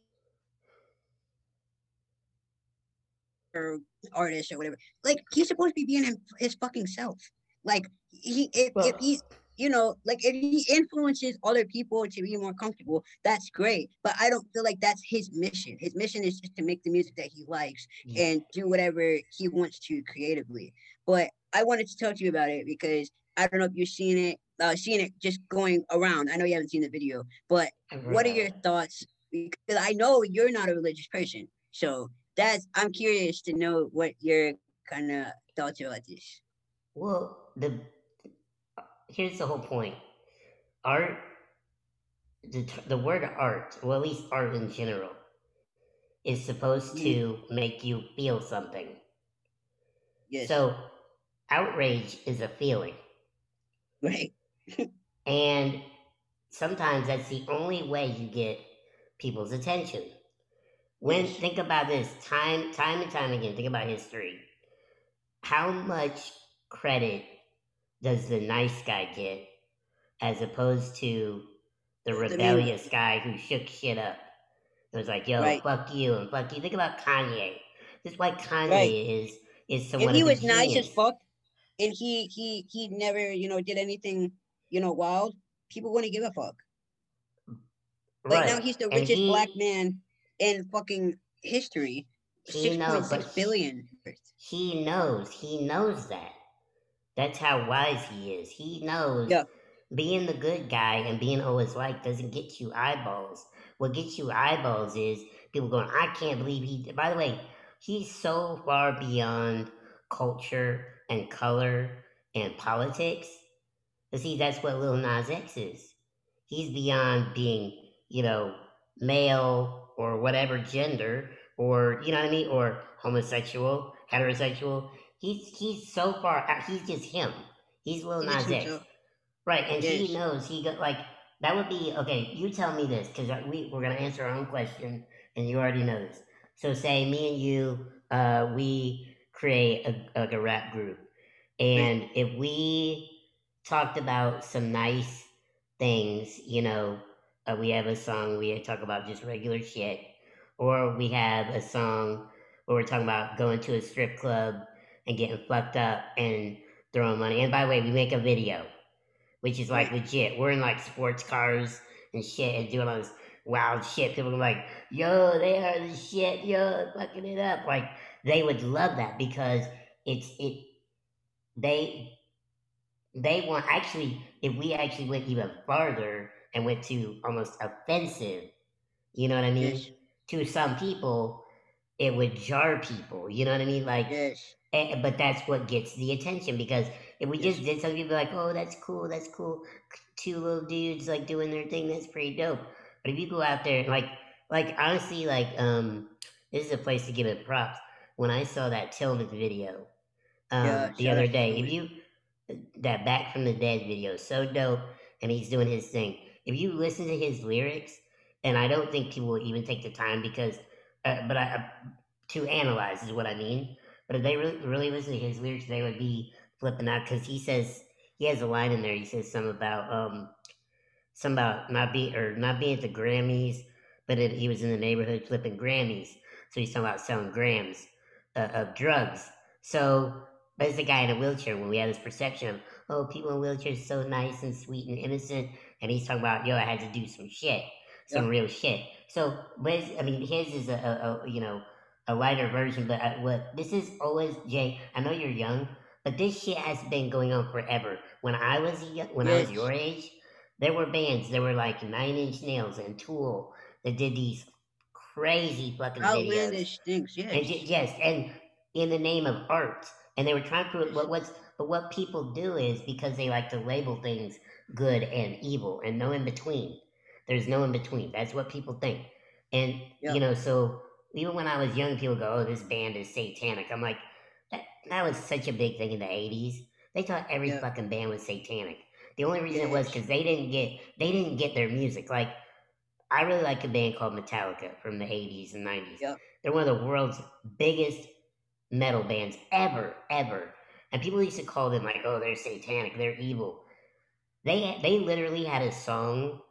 or artist or whatever. Like he's supposed to be being him, his fucking self. Like he if if Well, he you know like if he influences other people to be more comfortable, that's great. But I don't feel like that's his mission. His mission is just to make the music that he likes yeah. and do whatever he wants to creatively. But I wanted to talk to you about it because I don't know if you've seen it, uh, seen it just going around. I know you haven't seen the video, but I've heard what are about your it. thoughts? Because I know you're not a religious person, so that's I'm curious to know what your kind of thoughts are about this. Well, the here's the whole point. Art, the the word art, or at least art in general, is supposed Mm, to make you feel something. yes, So, outrage is a feeling, right. and sometimes that's the only way you get people's attention. When Yes, think about this, time, time and time again. Think about history. How much credit does the nice guy get as opposed to the the main rebellious guy who shook shit up? It was like, yo, right, fuck you and fuck you. Think about Kanye. This is why right. Kanye is is if somewhat he of a was nice as genius. fuck and he he he never, you know, did anything, you know, wild, people wouldn't give a fuck. But Right. now he's the And richest black he man in fucking history. he Six know point six but billion. he knows, he knows that. That's how wise he is. He knows Yeah, being the good guy and being always like doesn't get you eyeballs. What gets you eyeballs is people going, I can't believe he. By the way, he's so far beyond culture and color and politics. But see, that's what Lil Nas X is. He's beyond being, you know, male or whatever gender, or you know what I mean, or homosexual, heterosexual. He's he's so far out. He's just him. He's Lil he just Nas X. himself. Right, and he Yes. knows he got like that would be okay. You tell me this because we we're gonna answer our own question, and you already know this. So say me and you, uh, we create a, like a rap group, Right. and if we talked about some nice things, you know, uh, we have a song we talk about just regular shit, or we have a song where we're talking about going to a strip club and getting fucked up and throwing money. And by the way, we make a video which is like Right. legit. We're in like sports cars and shit and doing all this wild shit. People are like, yo, they are the shit, yo, fucking it up. Like they would love that because it's it they they want actually if we actually went even farther and went to almost offensive, you know what I mean? Yes. To some people, it would jar people. You know what I mean? Like Yes. Eh, but that's what gets the attention because if we just Yes. did something, people be like, "Oh, that's cool, that's cool." Two little dudes like doing their thing, that's pretty dope. But if you go out there and like, like honestly, like um, this is a place to give it props. When I saw that Tillman video Yeah. um the Shout other out to day, if Tillman. you that Back from the Dead video, so dope, and he's doing his thing. If you listen to his lyrics, and I don't think people will even take the time because, uh, but I, uh, to analyze is what I mean. But if they really, really listen to his lyrics, they would be flipping out because he says he has a line in there. He says something about um, something about not being or not being at the Grammys, but it, he was in the neighborhood flipping Grammys. So he's talking about selling grams uh, of drugs. So there's a guy in a wheelchair when we have this perception of oh people in wheelchairs are so nice and sweet and innocent, and he's talking about yo I had to do some shit, Yeah. some real shit. So but his, I mean his is a, a, a you know a lighter version, but I, what this is always Jay. I know you're young, but this shit has been going on forever. When I was young, when I was your Yes. age, there were bands. There were like Nine Inch Nails and Tool that did these crazy fucking videos, Outlandish things. and j- Yes. yes, and in the name of art, and they were trying to prove. But what's but what people do is because they like to label things good and evil, and no in between. There's no in between. That's what people think, and Yeah. you know. So even when I was young, people go, "Oh, this band is satanic." I'm like, that that was such a big thing in the eighties. They thought every Yeah. fucking band was satanic. The only reason it was Yes. because they didn't get they didn't get their music. Like I really like a band called Metallica from the eighties and nineties. Yeah. They're one of the world's biggest metal bands ever, ever. And people used to call them like, "Oh, they're satanic, they're evil." They they literally had a song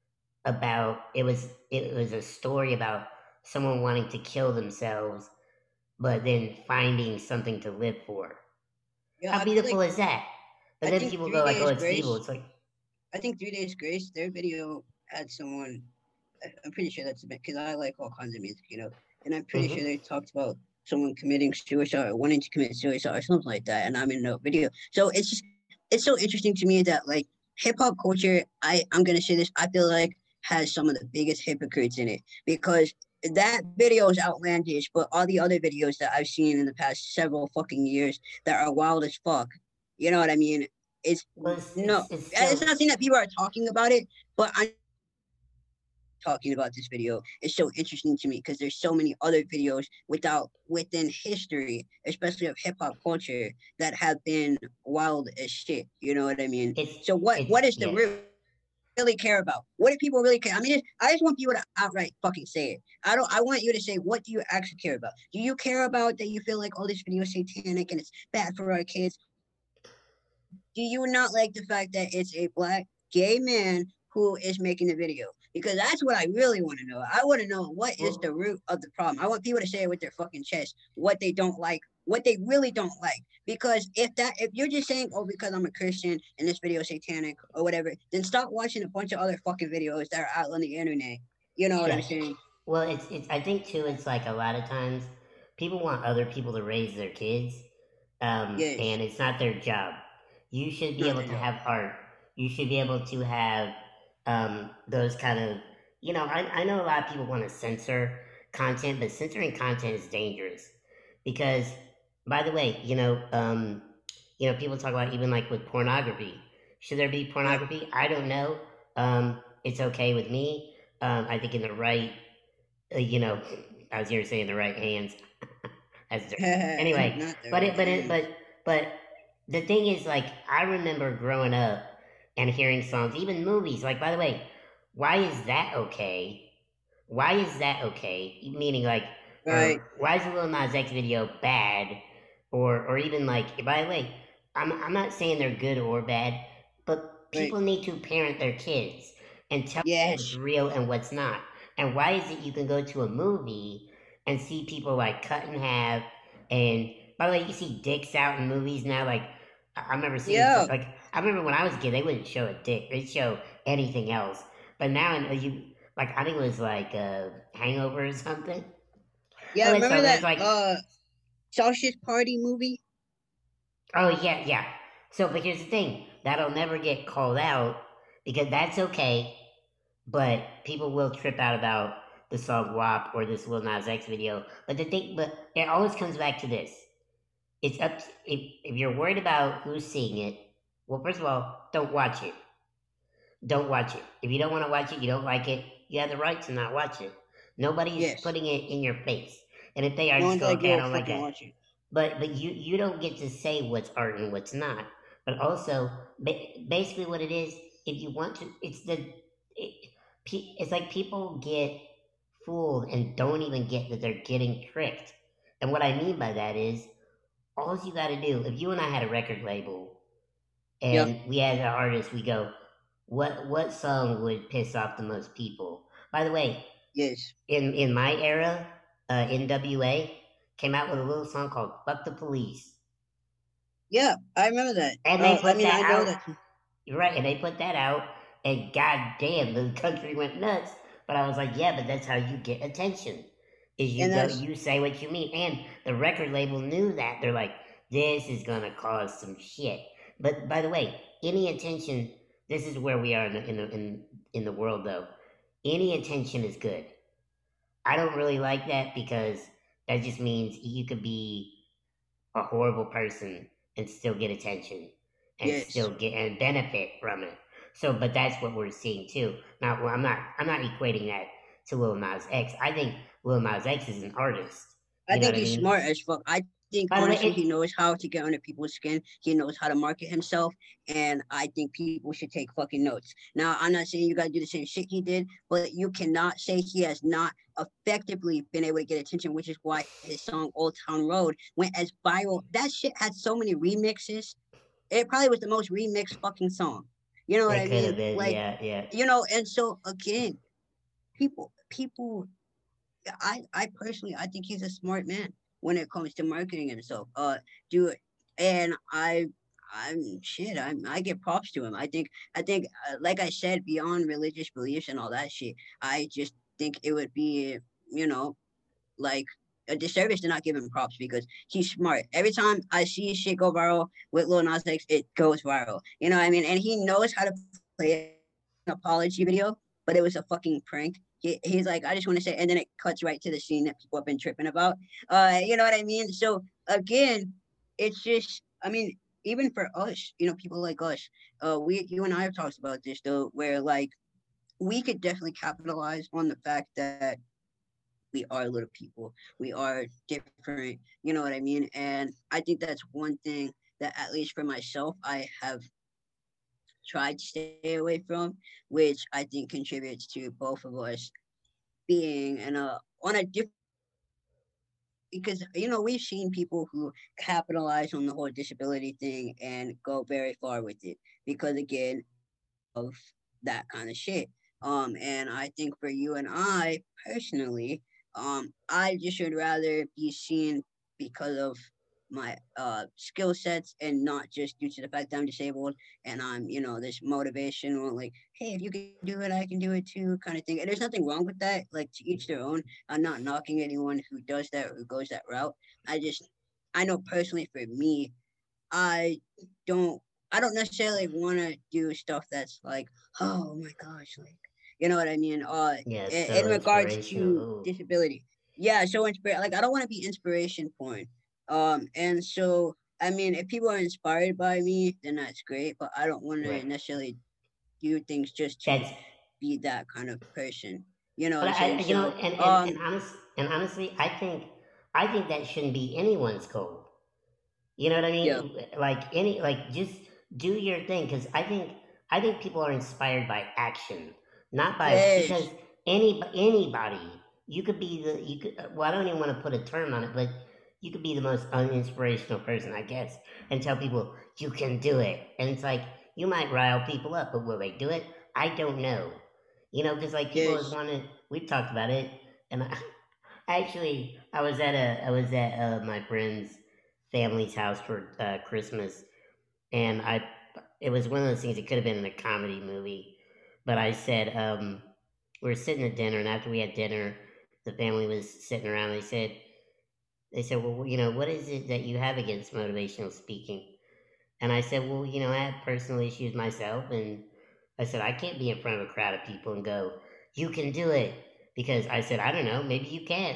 about it was it was a story about someone wanting to kill themselves, but then finding something to live for. Yeah. How I feel like beautiful is that? But I then think people Three go like, "Oh, Days it's evil." Grace. It's like, I think Three Days Grace. Their video had someone. I- I'm pretty sure that's a bit because I like all kinds of music, you know. And I'm pretty sure mm-hmm. they talked about someone committing suicide or wanting to commit suicide or something like that. And I'm in the video, so it's just it's so interesting to me that like hip hop culture. I I'm gonna say this. I feel like has some of the biggest hypocrites in it because that video is outlandish, but all the other videos that I've seen in the past several fucking years that are wild as fuck. You know what I mean? It's Well, it's, no, it's it's it's still not saying that people are talking about it, but I'm talking about this video is so interesting to me because there's so many other videos without within history, especially of hip hop culture, that have been wild as shit. You know what I mean? it's So what it's what is the yeah. real really care about? What do people really care? I mean, I just want people to outright fucking say it. I don't. I want you to say what do you actually care about? Do you care about that you feel like all oh, this video is satanic and it's bad for our kids? Do you not like the fact that it's a black gay man who is making the video? Because that's what I really want to know. I want to know what is the Well, root of the problem. I want people to say it with their fucking chest what they don't like what they really don't like. Because if that if you're just saying, oh, because I'm a Christian and this video is satanic or whatever, then stop watching a bunch of other fucking videos that are out on the internet. You know what I'm Yeah. saying? Well, it's it's. I think too. It's like a lot of times people want other people to raise their kids, um, Yes, and it's not their job. You should be not able their to job. have art. You should be able to have um, those kind of. You know, I I know a lot of people want to censor content, but censoring content is dangerous because, by the way, you know, um, you know, people talk about even like with pornography. Should there be Yeah. pornography? I don't know. Um, it's okay with me. Um, I think in the right, uh, you know, I was here saying the right hands. That's different. Anyway, Not the but right it, but it, hands. but, but the thing is, like, I remember growing up and hearing songs, even movies. Like, by the way, why is that okay? Why is that okay? Meaning, like, or Right, why is the Lil Nas X video bad? Or, or even like, by the way, I'm, I'm not saying they're good or bad, but right. people need to parent their kids and tell them what's Yes. real and what's not. And why is it you can go to a movie and see people like cut in half? And by the way, you see dicks out in movies now. Like, I I remember seeing some, Yeah. like, I remember when I was a kid, they wouldn't show a dick, they'd show anything else. But now, uh, you, like, I think it was like a Hangover or something. Yeah, Okay, remember so there's that like, uh Sausage Party movie? oh yeah, yeah. So, but here's the thing: that'll never get called out because that's okay. But people will trip out about the song W A P or this Lil Nas X video. But the thing, but it always comes back to this: it's up to, if if you're worried about who's seeing it. Well, first of all, don't watch it. Don't watch it. If you don't want to watch it, you don't like it. You have the right to not watch it. Nobody's Yes. putting it in your face. And if they are, No just one's go, like, okay, I yo, don't like fucking that. watch it. But but you you don't get to say what's art and what's not. But also, ba- basically, what it is, if you want to, it's the it, it's like people get fooled and don't even get that they're getting tricked. And what I mean by that is, all you got to do, if you and I had a record label Yeah. and we had an artist, we go, what what song would piss off the most people? By the way, Yes. in in my era, uh, N W A came out with a little song called "Fuck the Police." Yeah, I remember that. And they Uh I put mean that I know out. that. You're right, and they put that out, and goddamn, the country went nuts. But I was like, yeah, but that's how you get attention. Is you And go, that's you say what you mean, and the record label knew that. They're like, this is gonna cause some shit. But by the way, any attention. This is where we are in the, in the, in, in the world, though. Any attention is good. I don't really like that because that just means you could be a horrible person and still get attention and yes. still get and benefit from it. So, but that's what we're seeing too. Now, well, I'm not I'm not equating that to Lil Nas X. I think Lil Nas X is an artist. I You know think what I he's mean? smart as fuck. I think By the way, honestly he it knows how to get under people's skin. He knows how to market himself, and I think people should take fucking notes. Now, I'm not saying you gotta do the same shit he did, but you cannot say he has not effectively been able to get attention, which is why his song Old Town Road went as viral. That shit had so many remixes. It probably was the most remixed fucking song. You know what it I could mean? have been, Like, yeah, yeah. you know, and so again, people people I I personally I think he's a smart man when it comes to marketing himself. Uh, do it, and I I'm shit. I'm I give props to him. I think I think uh, like I said, beyond religious beliefs and all that shit, I just think it would be you know like a disservice to not give him props because he's smart. Every time I see shit go viral with Lil Nas X, it goes viral. You know what I mean? And he knows how to play an apology video, but it was a fucking prank. He, he's like, I just want to say, and then it cuts right to the scene that people have been tripping about. Uh, you know what I mean? So again, it's just, I mean, even for us, you know, people like us, uh, we, you and I have talked about this though, where like we could definitely capitalize on the fact that we are little people. We are different. You know what I mean? And I think that's one thing that, at least for myself, I have tried to stay away from, which I think contributes to both of us being in a on a different because you know we've seen people who capitalize on the whole disability thing and go very far with it because again of that kind of shit. Um, and I think for you and I personally, um, I just would rather be seen because of my uh skill sets and not just due to the fact that I'm disabled and I'm, you know, this motivational, like, hey, if you can do it, I can do it too, kind of thing. And there's nothing wrong with that. Like, to each their own. I'm not knocking anyone who does that or who goes that route. I just, I know personally for me, I don't I don't necessarily want to do stuff that's like, oh my gosh, like, you know what I mean? Uh, Yeah, in, so in regards inspirational. to Ooh. disability, yeah. So inspire like I don't want to be inspiration porn. Um, and so I mean, if people are inspired by me, then that's great. But I don't want to Right. necessarily do things just to That's be that kind of person. You know what but I'm I saying? you know So, and and um, and honest and honestly, I think I think that shouldn't be anyone's goal. You know what I yeah, mean? Like any like just do your thing because I think I think people are inspired by action, not by because yes, any anybody you could be the you could well I don't even want to put a term on it, but you could be the most uninspirational person I guess and tell people you can do it, and it's like you might rile people up, but will they do it? I don't know. You know, because like people always yes, want to. We've talked about it, and I, actually, I was at a I was at uh, my friend's family's house for uh, Christmas, and I it was one of those things. It could have been in a comedy movie, but I said um, we were sitting at dinner, and after we had dinner, the family was sitting around. They said they said, well, you know, what is it that you have against motivational speaking? And I said, well, you know, I have personal issues myself, and I said I can't be in front of a crowd of people and go, you can do it, because I said I don't know, maybe you can't.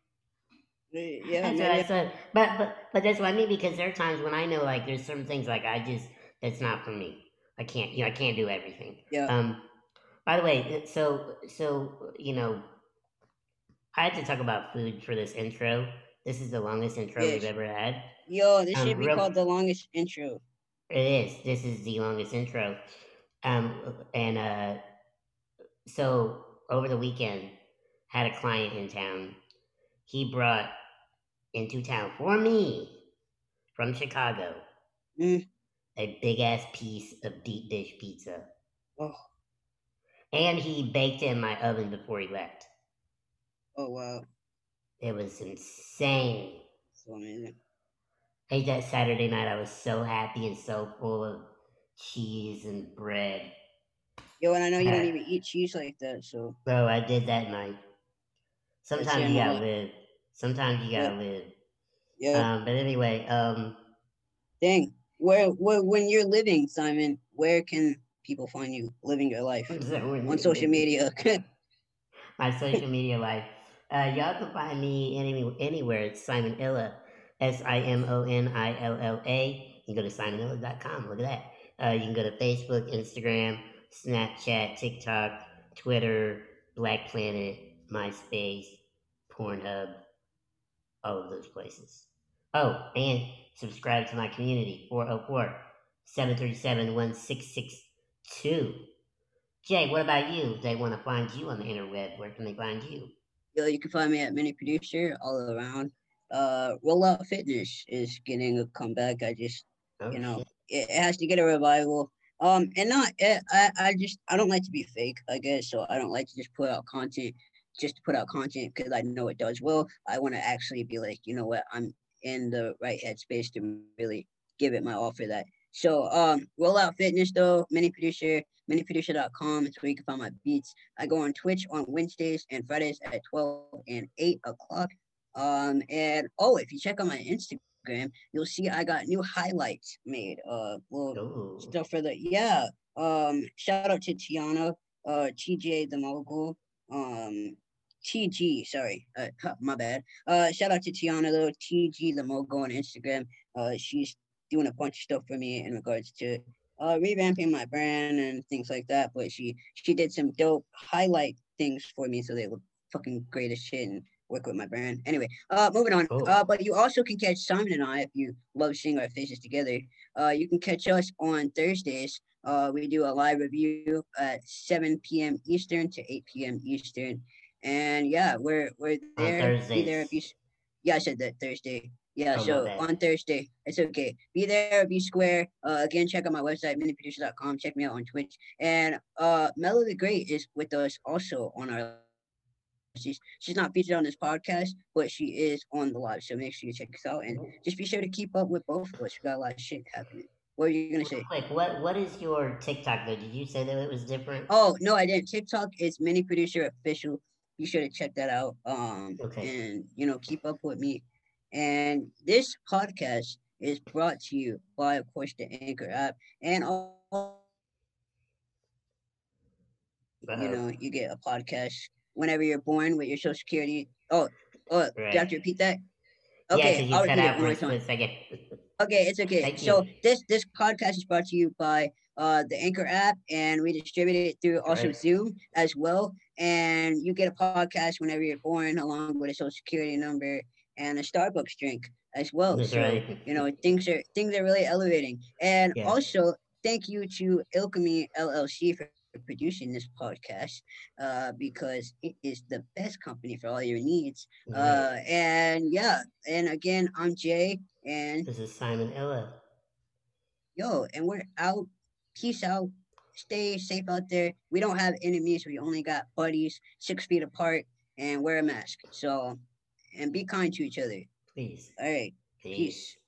yeah, That's what I maybe, said. But but but that's what I mean because there are times when I know like there's certain things like I just that's not for me. I can't you know I can't do everything. yeah, Um. By the way, so so you know I had to talk about food for this intro. This is the longest intro we've yes. ever had. Yo, this should Um. be Real. called the longest intro. It is. This is the longest intro. Um. And uh. So over the weekend, had a client in town. He brought into town for me from Chicago Mm. a big ass piece of deep dish pizza. Oh, And he baked it in my oven before he left. oh wow, It was insane. so amazing. Ate that Saturday night. I was so happy and so full of cheese and bread. Yo, and I know you don't Uh, even eat cheese like that, so bro, I did that night. yeah, Sometimes same you on gotta that. live. Sometimes you Yep, gotta live. yep. Um, but anyway, um, Dang, where, where, when you're living, Simon, where can people find you living your life so when on you're social living media? my social media life. Uh, y'all can find me any, anywhere. It's Simon Illa, S I M O N I L L A. You can go to simon illa dot com. Look at that. Uh, you can go to Facebook, Instagram, Snapchat, TikTok, Twitter, Black Planet, MySpace, Pornhub, all of those places. Oh, and subscribe to my community, four oh four, seven three seven, one six six two. Jay, what about you? If they want to find you on the interweb, where can they find you? Yo, you can find me at Mini Producer all around. Uh, Rollout Fitness is getting a comeback. I just, Oh you know, shit. it, it has to get a revival. Um, and not, eh, I, I just, I don't like to be fake, I guess. So I don't like to just put out content just to put out content because I know it does well. I want to actually be like, you know what, I'm in the right headspace to really give it my all for that. So, um, Rollout Fitness though, Mini Producer, mini producer dot com is where you can find my beats. I go on Twitch on Wednesdays and Fridays at twelve and eight o'clock. Um, and oh, if you check on my Instagram, you'll see I got new highlights made. Uh, little Oh. stuff for the yeah. Um, shout out to Tiana, uh, T J the mogul. Um, T G, sorry, uh, my bad. Uh, shout out to Tiana though, T G the mogul on Instagram. Uh, she's doing a bunch of stuff for me in regards to uh, revamping my brand and things like that. But she she did some dope highlight things for me, so they look fucking great as shit and work with my brand. Anyway, uh, moving on. Uh, Oh. but you also can catch Simon and I if you love seeing our faces together. Uh, you can catch us on Thursdays. Uh, we do a live review at seven p m. Eastern to eight p m. Eastern, and yeah, we're we're On there. Be there Thursdays. if you. Yeah, I said that Thursday. Yeah, Oh, my so bad. on Thursday, it's okay. Be there, be square. Uh, again, check out my website, mini producer dot com. Check me out on Twitch. And uh, Mellow the Great is with us also on our She's she's not featured on this podcast, but she is on the live. So make sure you check us out and just be sure to keep up with both of us. We got a lot of shit happening. What are you gonna Real say? quick, what what is your TikTok though? Did you say that it was different? Oh no, I didn't. TikTok is Mini Producer Official. Be sure to check that out. Um, Okay. and you know, keep up with me. And this podcast is brought to you by, of course, the Anchor app, and also, you Uh-oh. know, you get a podcast whenever you're born with your Social Security. Oh, oh, do I have Right. to repeat that? Yeah, Okay, because you I'll cut repeat it out one for more a time. split second. Okay, it's okay. Thank So you. this this podcast is brought to you by uh the Anchor app, and we distribute it through also Right. Zoom as well. And you get a podcast whenever you're born, along with a social security number and a Starbucks drink as well. That's So right. you know things are things are really elevating. And Yeah. also thank you to Ilkemy L L C for producing this podcast, uh, because it is the best company for all your needs. Right. Uh, and yeah, and again, I'm Jay, and This is Simon Ella. yo, and we're out. Peace out. Stay safe out there. We don't have enemies. We only got buddies, six feet apart, and wear a mask. So, and be kind to each other. Please. All right. Peace. Peace.